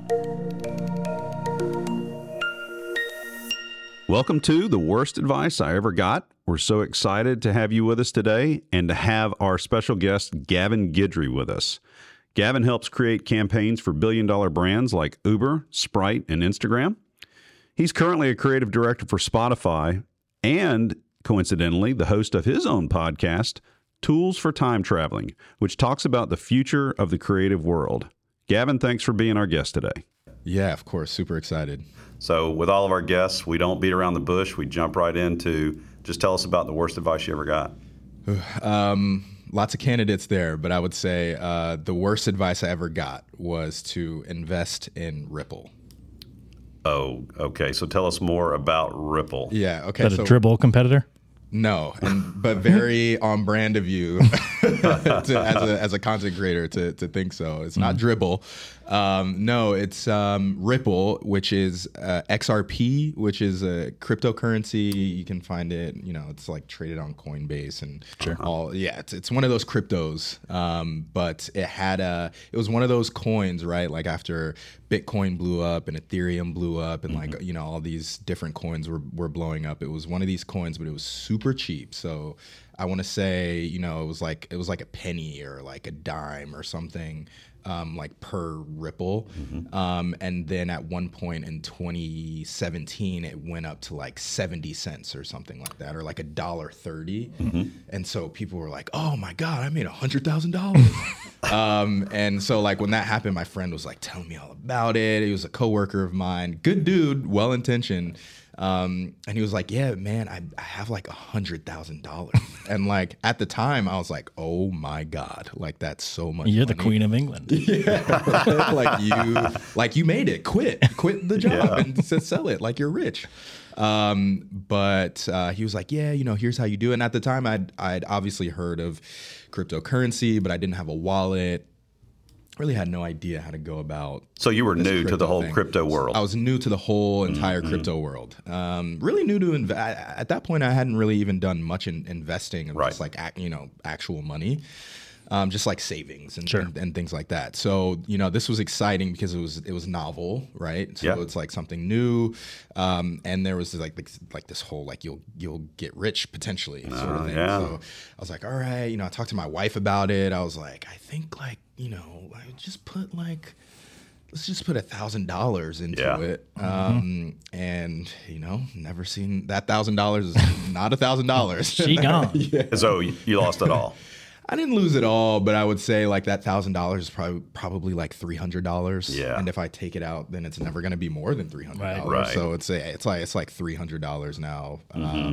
Welcome to The Worst Advice I Ever Got. We're so excited to have you with us today and to have our special guest, Gavin Guidry, with us. Gavin helps create campaigns for billion-dollar brands like Uber, Sprite, and Instagram. He's currently a creative director for Spotify and, coincidentally, the host of his own podcast, Tools for Time Traveling, which talks about the future of the creative world. Gavin, thanks for being our guest today. Yeah, of course. Super excited. So with all of our guests, we don't beat around the bush. We jump right into just tell us about the worst advice you ever got. Lots of candidates there, but I would say the worst advice I ever got was to invest in Ripple. Oh, okay. So tell us more about Ripple. Yeah, okay. Is that a Dribble competitor? No, but very on brand of you as a content creator to think so. It's not Dribble. No, it's Ripple, which is XRP, which is a cryptocurrency. You can find it, it's like traded on Coinbase and all. Yeah, it's one of those cryptos. But it was one of those coins, right? Like after Bitcoin blew up and Ethereum blew up and all these different coins were blowing up. It was one of these coins, but it was super cheap. So I want to say, it was like a penny or like a dime or something, like per Ripple. And then at one point in 2017, it went up to like 70 cents or something like that, or like $1.30. And so people were like, oh my God, I made $100,000. And so like when that happened, my friend was like telling me all about it. He was a coworker of mine, good dude, well-intentioned. And he was like, yeah, man, I have like $100,000. And like at the time I was like, oh my God, like that's so much You're money. the Queen of England. Yeah. like you made it, quit the job and sell it like you're rich. But he was like, yeah, here's how you do it. And at the time I'd obviously heard of cryptocurrency, but I didn't have a wallet. Really had no idea how to go about. So you were new to the whole crypto world. I was new to the whole entire crypto world. Really new to at that point. I hadn't really even done much in investing of just like actual money, just like savings and things like that. So this was exciting because it was novel, right? So it's like something new, and there was like this whole like you'll get rich potentially sort of thing. So I was like, all right, I talked to my wife about it. I was like, I think like. Let's just put $1,000 into it. And never seen that $1,000 is not $1,000. She gone. So you lost it all. I didn't lose it all, but I would say like that $1,000 is probably like $300. Yeah. And if I take it out, then it's never going to be more than $300. Right. So it's like $300 now.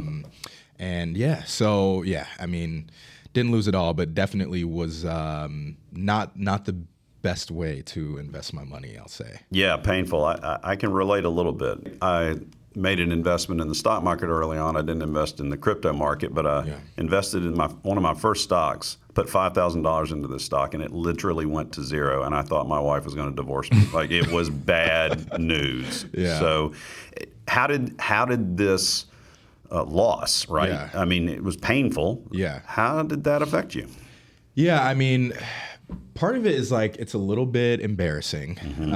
And so I mean, didn't lose it all, but definitely was not the best way to invest my money, I'll say. Yeah, painful. I can relate a little bit. I made an investment in the stock market early on. I didn't invest in the crypto market, but I invested in one of my first stocks, put $5,000 into the stock, and it literally went to zero. And I thought my wife was going to divorce me. Like it was bad news. Yeah. So how did this loss, right? Yeah. I mean, it was painful. Yeah. How did that affect you? Yeah, I mean, part of it is like it's a little bit embarrassing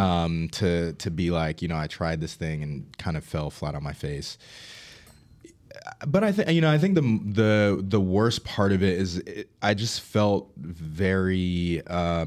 to be like, I tried this thing and kind of fell flat on my face. But I think the worst part of it is I just felt very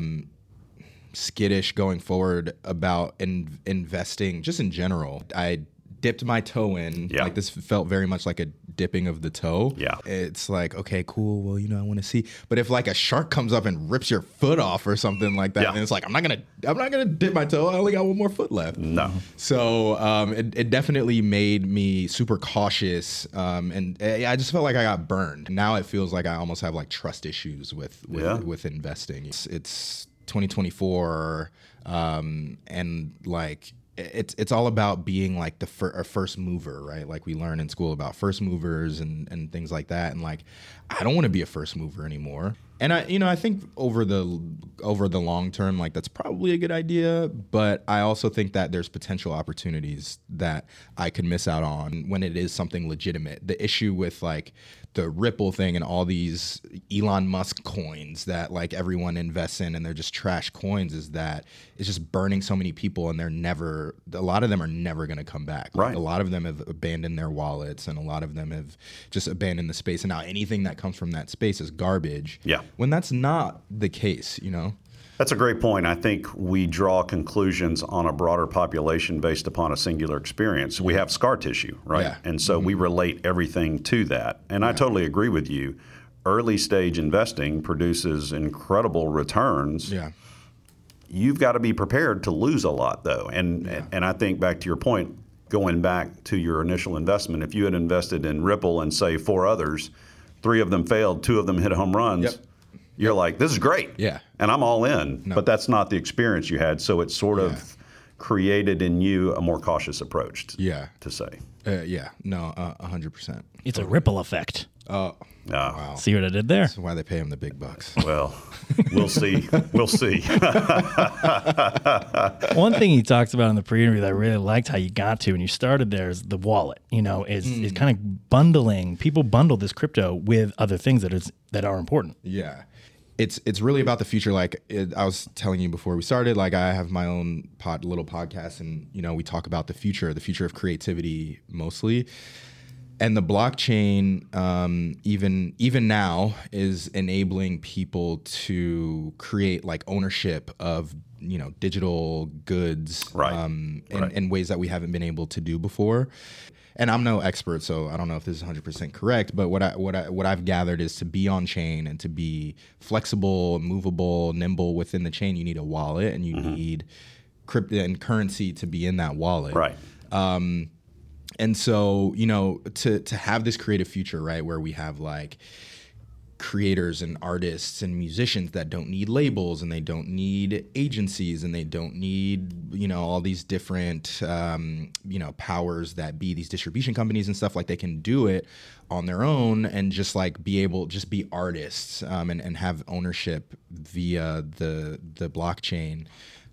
skittish going forward about investing just in general. I dipped my toe in. Yeah. Like this felt very much like a dipping of the toe. Yeah. It's like, okay, cool. Well, I want to see. But if like a shark comes up and rips your foot off or something like that, then it's like I'm not gonna dip my toe. I only got one more foot left. No. So it definitely made me super cautious. And I just felt like I got burned. Now it feels like I almost have like trust issues with investing. It's 2024, and like. It's all about being like a first mover, right? Like we learn in school about first movers and things like that. And like, I don't want to be a first mover anymore. And I think over the long term, like that's probably a good idea. But I also think that there's potential opportunities that I could miss out on when it is something legitimate. The issue with like the Ripple thing and all these Elon Musk coins that like everyone invests in and they're just trash coins is that it's just burning so many people, and a lot of them are never going to come back. Right. Like, a lot of them have abandoned their wallets, and a lot of them have just abandoned the space. And now anything that comes from that space is garbage. Yeah. When that's not the case, you know? That's a great point. I think we draw conclusions on a broader population based upon a singular experience. We have scar tissue, right? Yeah. And so we relate everything to that. And I totally agree with you. Early stage investing produces incredible returns. Yeah. You've got to be prepared to lose a lot, though. And I think back to your point, going back to your initial investment, if you had invested in Ripple and say 4 others, 3 of them failed, 2 of them hit home runs. Yep. You're like, this is great. Yeah. And I'm all in. No. But that's not the experience you had. So it sort of created in you a more cautious approach to say. Yeah. No, 100%. It's a ripple effect. Oh, wow. See what I did there? That's why they pay him the big bucks. Well, we'll see. We'll see. One thing he talks about in the pre-interview that I really liked how you got to, and you started there, is the wallet. You know, is kind of bundling. People bundle this crypto with other things that are important. Yeah. It's really about the future. Like I was telling you before we started, like I have my own little podcast, and you know we talk about the future of creativity mostly, and the blockchain even now is enabling people to create like ownership of digital goods in ways that we haven't been able to do before. And I'm no expert, so I don't know if this is 100% correct. But what I've gathered is to be on chain and to be flexible, movable, nimble within the chain, you need a wallet, and you need crypto and currency to be in that wallet. Right. And so to have this creative future, right, where we have like creators and artists and musicians that don't need labels, and they don't need agencies, and they don't need all these different powers that be these distribution companies and stuff. Like they can do it on their own and just be artists and have ownership via the blockchain.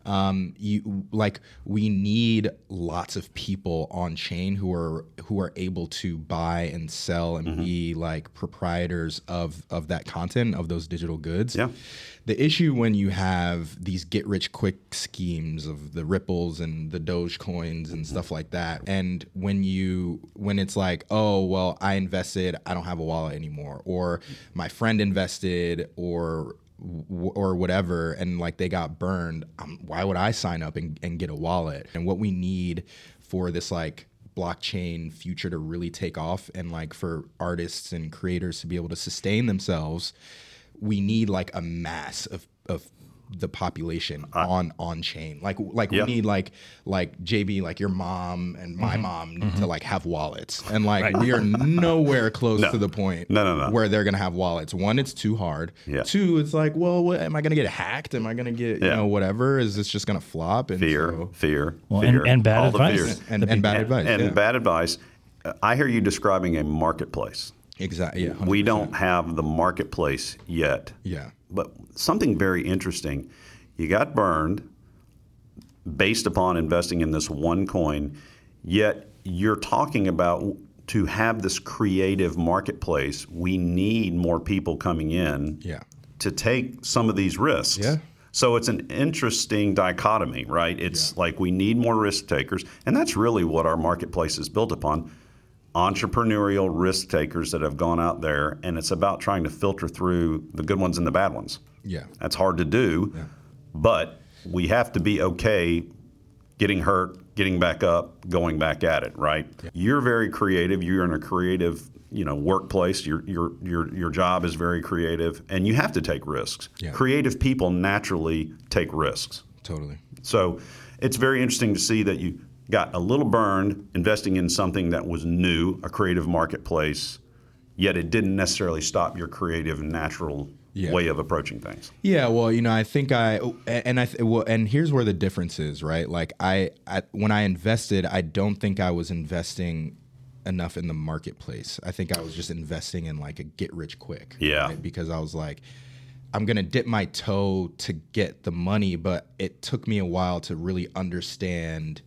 We need lots of people on chain who are able to buy and sell and be like proprietors of that content, of those digital goods. Yeah. The issue when you have these get rich quick schemes of the Ripples and the Doge coins and stuff like that, and when it's like, oh well, I invested, I don't have a wallet anymore, or my friend invested, or whatever, and like they got burned, why would I sign up and get a wallet? And what we need for this like blockchain future to really take off, and like for artists and creators to be able to sustain themselves, we need like a mass of the population on chain. Like we need like JB, like your mom and my mom need to like have wallets, and like we are nowhere close to the point where they're gonna have wallets. One, it's too hard. Yeah. 2, it's like, well, what, am I gonna get hacked? Am I gonna get whatever? Is this just gonna flop? And Fear. Well, fear. and bad All advice. the fears. and bad advice. And bad advice. I hear you describing a marketplace. Exactly. Yeah. 100%. We don't have the marketplace yet. Yeah. But something very interesting, you got burned based upon investing in this one coin, yet you're talking about to have this creative marketplace, we need more people coming in to take some of these risks. Yeah. So it's an interesting dichotomy, right? It's like we need more risk takers, and that's really what our marketplace is built upon. Entrepreneurial risk takers that have gone out there, and it's about trying to filter through the good ones and the bad ones. Yeah. That's hard to do, but we have to be okay getting hurt, getting back up, going back at it, right? Yeah. You're very creative. You're in a creative, workplace. Your job is very creative, and you have to take risks. Yeah. Creative people naturally take risks. Totally. So it's very interesting to see that you got a little burned investing in something that was new, a creative marketplace, yet it didn't necessarily stop your creative, natural way of approaching things. Yeah, well, I think and here's where the difference is, right? Like when I invested, I don't think I was investing enough in the marketplace. I think I was just investing in like a get rich quick. Yeah. Right? Because I was like, I'm going to dip my toe to get the money, but it took me a while to really understand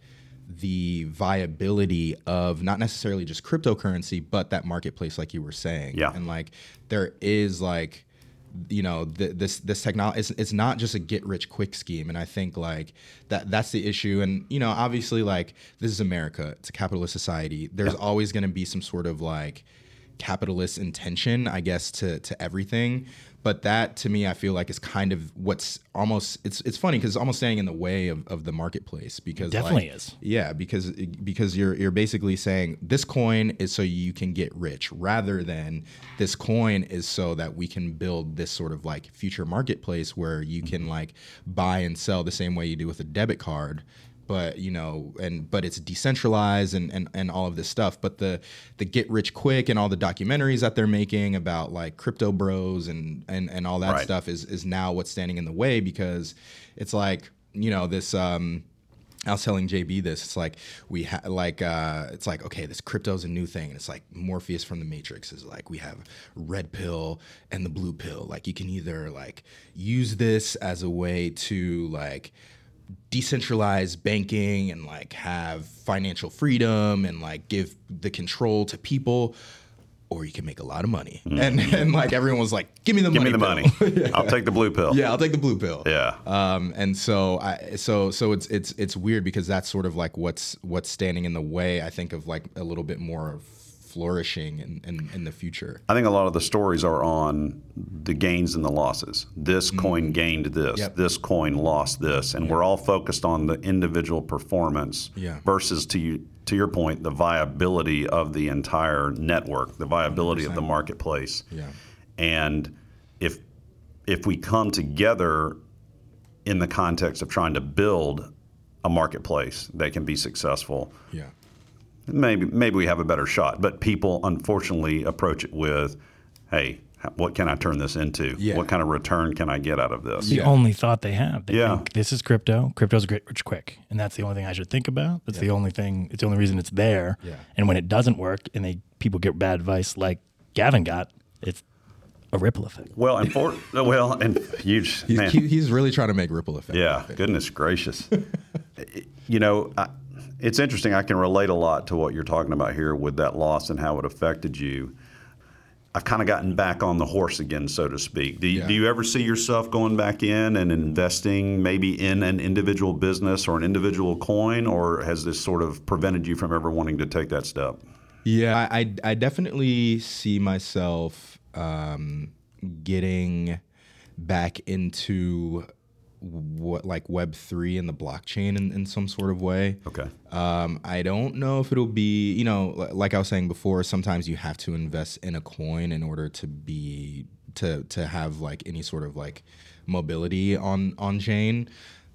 the viability of not necessarily just cryptocurrency, but that marketplace, like you were saying. Yeah. And like there is like, this technology, it's not just a get rich quick scheme. And I think like that's the issue. And, obviously like this is America, it's a capitalist society. There's always going to be some sort of like capitalist intention, I guess, to everything. But that to me, I feel like is kind of what's almost, it's funny because it's almost standing in the way of the marketplace, because Definitely like, is. Yeah, because you're basically saying this coin is so you can get rich, rather than this coin is so that we can build this sort of like future marketplace where you can like buy and sell the same way you do with a debit card. But but it's decentralized and all of this stuff. But the get rich quick and all the documentaries that they're making about like crypto bros and all that stuff is now what's standing in the way, because it's like this. I was telling JB this. It's like it's like, okay, this crypto is a new thing, and it's like Morpheus from the Matrix is like, we have red pill and the blue pill. Like you can either like use this as a way to like decentralized banking and like have financial freedom and like give the control to people, or you can make a lot of money. And like everyone was like, give me the money. Give me the money. I'll take the blue pill. Yeah, I'll take the blue pill. Yeah. And so it's weird, because that's sort of like what's standing in the way, I think, of like a little bit more flourishing in the future. I think a lot of the stories are on the gains and the losses. This coin gained this. Yep. This coin lost this. And we're all focused on the individual performance versus, to your point, the viability of the entire network, the viability 100%. Of the marketplace. Yeah. And if we come together in the context of trying to build a marketplace that can be successful, maybe we have a better shot. But people unfortunately approach it with, hey, what can I turn this into? Yeah. What kind of return can I get out of this? The only thought they have. They think this is crypto. Crypto's get rich quick. And that's the only thing I should think about. That's the only thing. It's the only reason it's there. Yeah. And when it doesn't work and people get bad advice like Gavin got, it's a ripple effect. Well, and huge, man. He's really trying to make ripple effect. Yeah, goodness gracious. It's interesting. I can relate a lot to what you're talking about here with that loss and how it affected you. I've kind of gotten back on the horse again, so to speak. Do you ever see yourself going back in and investing maybe in an individual business or an individual coin, or has this sort of prevented you from ever wanting to take that step? Yeah, I definitely see myself getting back into what like Web3 and the blockchain in some sort of way. Okay. I don't know if it'll be, like I was saying before, sometimes you have to invest in a coin in order to have like any sort of like mobility on chain.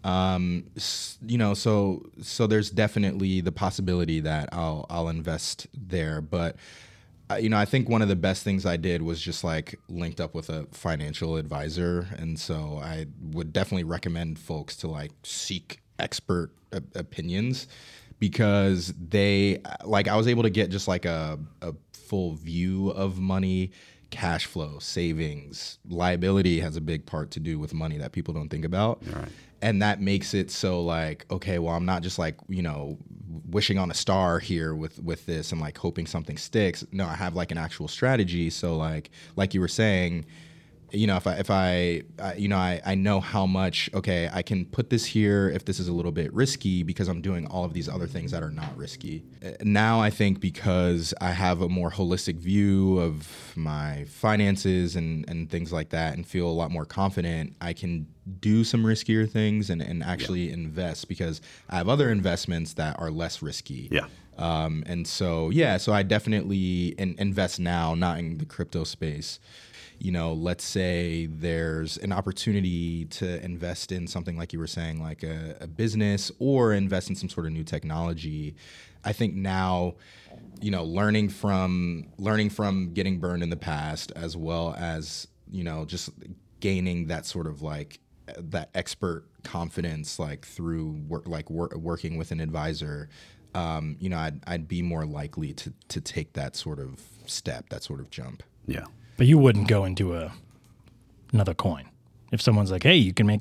So there's definitely the possibility that I'll invest there, but I think one of the best things I did was just like linked up with a financial advisor. And so I would definitely recommend folks to like seek expert opinions, because I was able to get just like a full view of money, cash flow, savings, liability has a big part to do with money that people don't think about. Right. And that makes it so like, okay, well, I'm not just like, wishing on a star here with this and like hoping something sticks. No, I have like an actual strategy. So like you were saying, if I know how much, okay, I can put this here if this is a little bit risky, because I'm doing all of these other things that are not risky. Now I think because I have a more holistic view of my finances and things like that, and feel a lot more confident, I can do some riskier things and actually invest, because I have other investments that are less risky. Yeah. So I definitely invest now, not in the crypto space. Let's say there's an opportunity to invest in something like you were saying, like a business, or invest in some sort of new technology. I think now, learning from getting burned in the past, as well as, just gaining that sort of like that expert confidence, like through working with an advisor, I'd be more likely to take that sort of step, that sort of jump. Yeah. But you wouldn't go into another coin. If someone's like, hey, you can make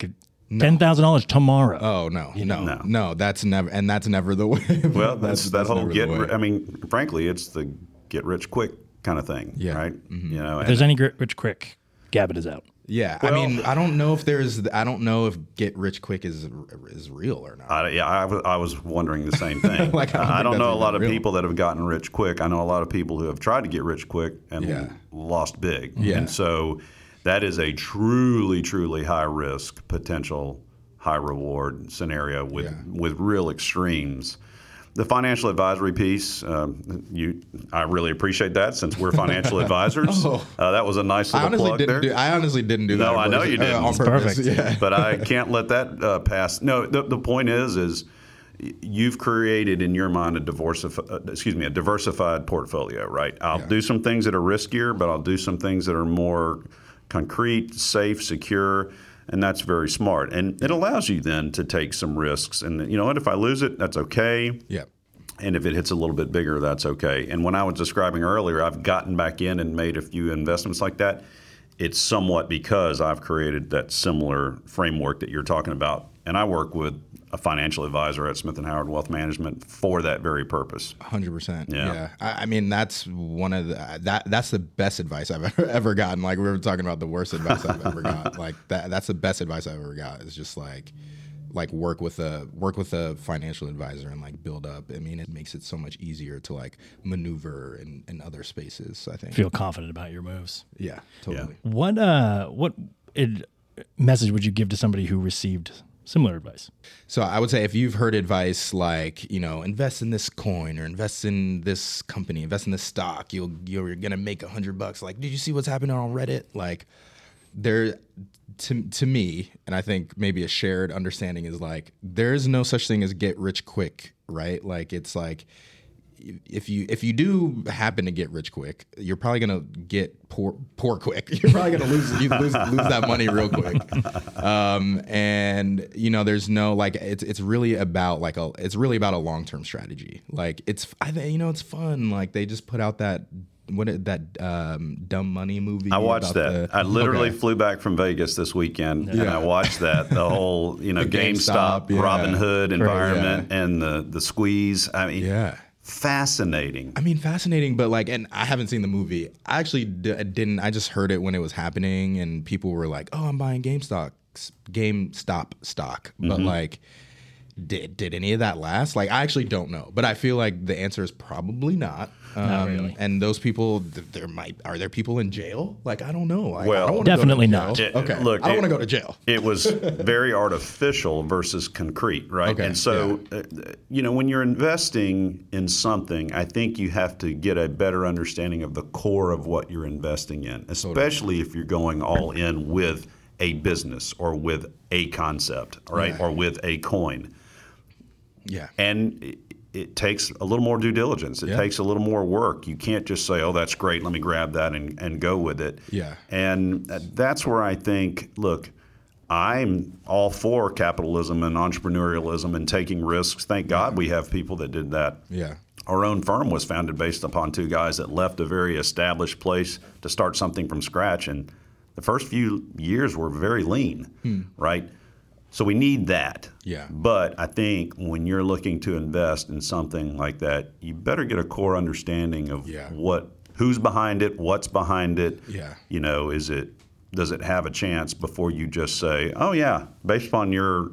$10,000 tomorrow. Oh no, that's never the way. Well, that's that whole never the way. I mean, frankly, it's the get rich quick kind of thing, Yeah. right? Mm-hmm. You know, If there's any get rich quick, Gavin is out. Yeah, Well- I mean, I don't know if get rich quick is real or not. I was wondering the same thing. Like, I I don't don't think know a that's lot of even real. people that have gotten rich quick. I know a lot of people who have tried to get rich quick and Yeah. lost big. Yeah. And so that is a truly, truly high risk, potential high reward scenario with real extremes. The financial advisory piece, I really appreciate that since we're financial advisors. That was a nice little plug there. I honestly didn't do that. No, I know you didn't. On It's purpose. perfect. Yeah. But I can't let that pass. No, the point is you've created in your mind a diversified portfolio, right? I'll do some things that are riskier, but I'll do some things that are more concrete, safe, secure, and that's very smart. And it allows you then to take some risks. And you know what? If I lose it, that's okay. Yeah. And if it hits a little bit bigger, that's okay. And when I was describing earlier, I've gotten back in and made a few investments like that. It's somewhat because I've created that similar framework that you're talking about. And I work with a financial advisor at Smith & Howard Wealth Management for that very purpose. 100%. Yeah. Yeah. I mean, that's one of that's the best advice I've ever gotten. Like, we were talking about the worst advice I've ever got. Like, that's the best advice I've ever got. It's just like work with a financial advisor and like build up. I mean, it makes it so much easier to like maneuver in other spaces, I think. Feel confident about your moves. Yeah, totally. What message would you give to somebody who received similar advice? So I would say if you've heard advice like, you know, invest in this coin or invest in this company, invest in this stock, you're gonna make $100. Like, did you see what's happening on Reddit? Like, to me, and I think maybe a shared understanding is like, there's no such thing as get rich quick, right? Like, it's like, if you do happen to get rich quick, you're probably gonna get poor quick. You're probably gonna lose that money real quick. And you know, there's no like, it's really about a long-term strategy. Like, it's fun. Like, they just put out that Dumb Money movie. I watched that. I literally flew back from Vegas this weekend and I watched that. The whole, GameStop, Robinhood environment and the squeeze. I mean, fascinating. I mean, fascinating, but like, and I haven't seen the movie. I actually didn't. I just heard it when it was happening, and people were like, "Oh, I'm buying GameStop stock," but like, did any of that last? Like, I actually don't know, but I feel like the answer is probably not. Not really. And those people, are there people in jail? Like, I don't know. Well, I don't wanna definitely go to jail. not. Okay, Look, I don't want to go to jail. It was very artificial versus concrete, right? Okay, And so, when you're investing in something, I think you have to get a better understanding of the core of what you're investing in, especially if you're going all in with a business or with a concept, right? Yeah. Or with a coin. Yeah. And it takes a little more due diligence. It takes a little more work. You can't just say, oh, that's great, let me grab that and go with it. Yeah. And that's where I think, look, I'm all for capitalism and entrepreneurialism and taking risks. Thank God we have people that did that. Yeah. Our own firm was founded based upon two guys that left a very established place to start something from scratch. And the first few years were very lean, right? So we need that. Yeah. But I think when you're looking to invest in something like that, you better get a core understanding of who's behind it, what's behind it. Yeah. Does it have a chance before you just say, oh yeah, based upon your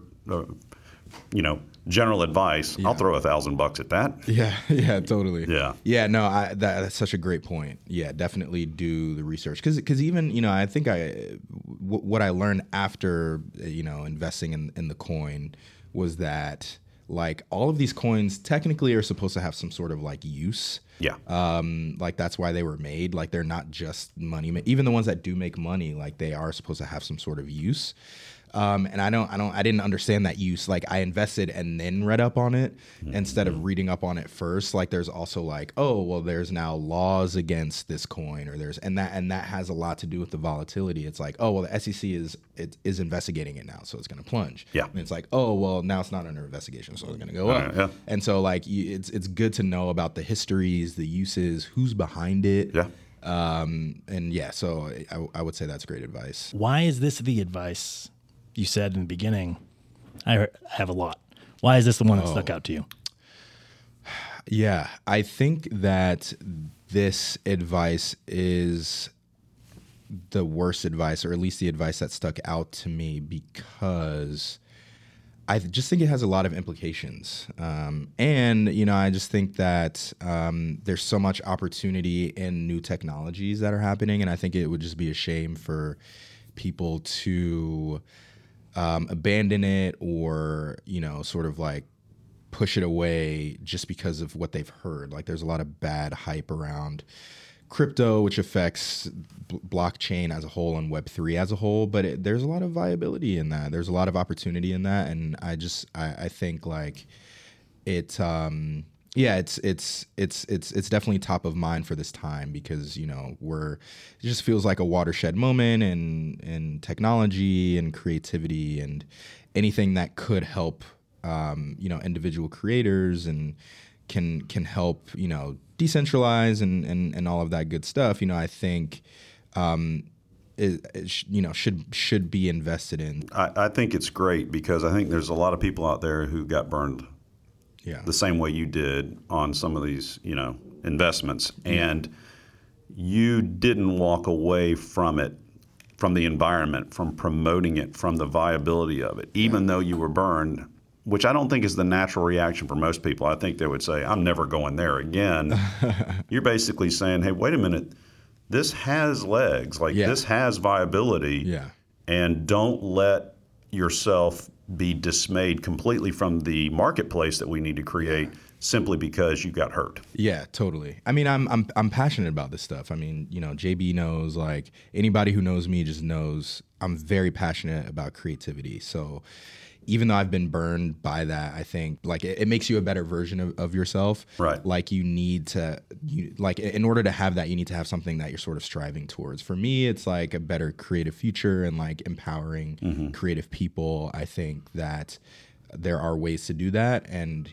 general advice, I'll throw $1,000 at that. Yeah, totally. Yeah. No, that's such a great point. Yeah, definitely do the research because even I think what I learned after investing in the coin was that like all of these coins technically are supposed to have some sort of like use. Yeah. Like that's why they were made. Like they're not just money. Even the ones that do make money, like they are supposed to have some sort of use. And I didn't understand that use. Like I invested and then read up on it instead of reading up on it first. Like there's also like, oh, well, there's now laws against this coin or and that has a lot to do with the volatility. It's like, oh, well, the SEC is investigating it now. So it's going to plunge. Yeah. And it's like, oh, well, now it's not under investigation. So it's going to go up. Yeah. And so like, it's good to know about the histories, the uses, who's behind it. Yeah. And yeah, so I would say that's great advice. Why is this the advice you said in the beginning, I have a lot. Why is this the one that stuck out to you? Yeah, I think that this advice is the worst advice, or at least the advice that stuck out to me, because I just think it has a lot of implications. And, I just think that there's so much opportunity in new technologies that are happening. And I think it would just be a shame for people to abandon it or, sort of like push it away just because of what they've heard. Like there's a lot of bad hype around crypto, which affects blockchain as a whole and Web3 as a whole, but there's a lot of viability in that. There's a lot of opportunity in that, and I think like it's definitely top of mind for this time, because it just feels like a watershed moment in technology and creativity and anything that could help individual creators and can help decentralize and all of that good stuff. I think should be invested in. I think it's great, because I think there's a lot of people out there who got burned the same way you did on some of these investments, and you didn't walk away from it, from the environment, from promoting it, from the viability of it, even though you were burned, which I don't think is the natural reaction for most people. I think they would say, I'm never going there again. You're basically saying, hey, wait a minute, this has legs, this has viability, and don't let yourself be dismayed completely from the marketplace that we need to create simply because you got hurt. Yeah, totally. I mean, I'm passionate about this stuff. I mean, JB knows, like anybody who knows me just knows I'm very passionate about creativity. So even though I've been burned by that, I think like it makes you a better version of yourself. Right. Like in order to have that, you need to have something that you're sort of striving towards. For me, it's like a better creative future and like empowering creative people. I think that there are ways to do that. And,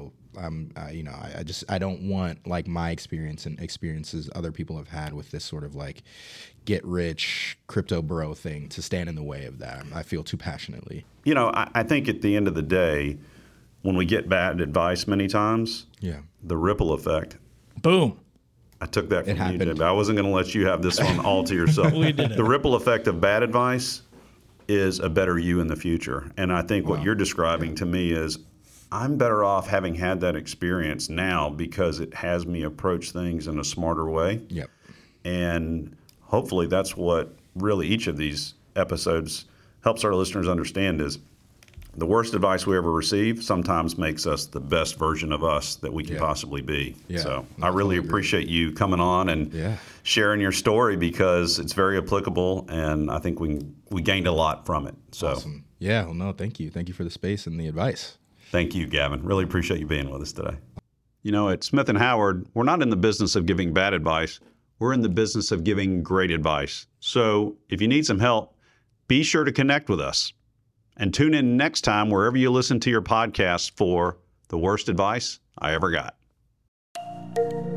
I don't want like my experience and experiences other people have had with this sort of like get rich crypto bro thing to stand in the way of that. I feel too passionately. I think at the end of the day, when we get bad advice many times, the ripple effect. Boom. I took that from you, Jim. I wasn't going to let you have this one all to yourself. We did it. The ripple effect of bad advice is a better you in the future. And I think what you're describing to me is I'm better off having had that experience now, because it has me approach things in a smarter way. Yep. And hopefully that's what really each of these episodes helps our listeners understand, is the worst advice we ever receive sometimes makes us the best version of us that we can possibly be. Yeah. So I really appreciate you coming on and sharing your story, because it's very applicable, and I think we gained a lot from it. So awesome. Yeah, well, no, thank you. Thank you for the space and the advice. Thank you, Gavin. Really appreciate you being with us today. At Smith & Howard, we're not in the business of giving bad advice. We're in the business of giving great advice. So if you need some help, be sure to connect with us. And tune in next time wherever you listen to your podcast for The Worst Advice I Ever Got.